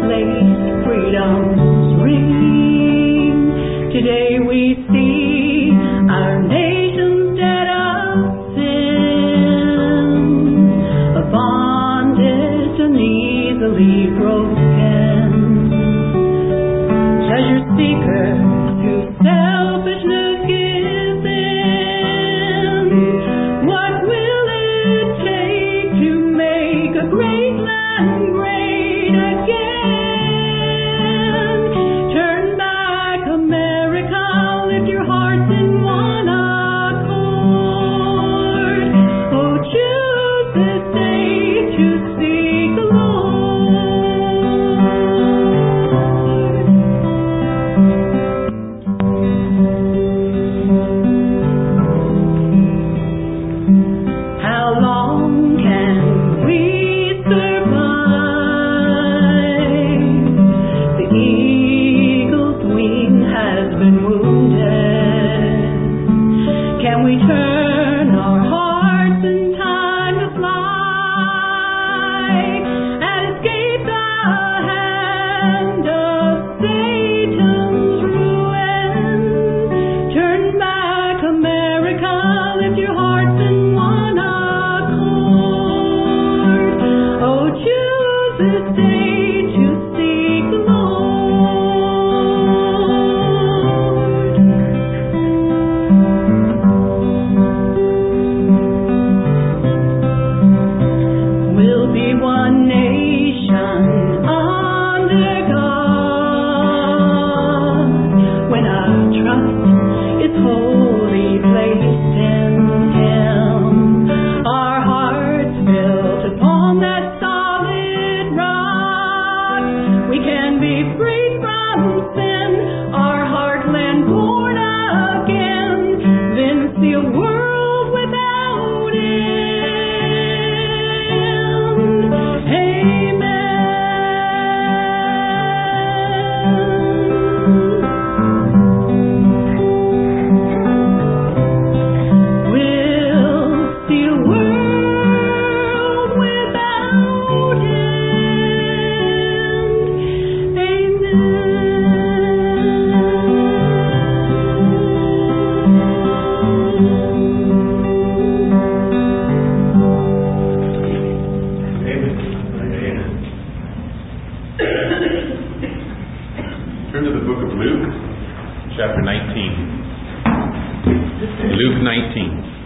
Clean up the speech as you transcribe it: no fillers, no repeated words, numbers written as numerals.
place freedom's ring. Today we see our nation's dead of sin, a bondage uneasily broken. Treasure seekers who selfishness gives in. What will it take to make a great land great again? Turn back, America, lift your hearts in one accord. Oh, choose this day to seek the Lord. How long can we survive? The eagle's wing has been wounded. Can we turn our hearts in time to fly and escape the hand of Satan's ruin? Turn back, America, lift your hearts in one accord. Oh, choose this day to seek the Lord. We'll be one nation under God when our trust is wholly placed in Him. Our hearts built upon that solid rock, we can be freed from sin, our heartland born again, then see a world without end. Amen. We'll see a world without end. Amen. Turn to the book of Luke, chapter 19. Luke 19.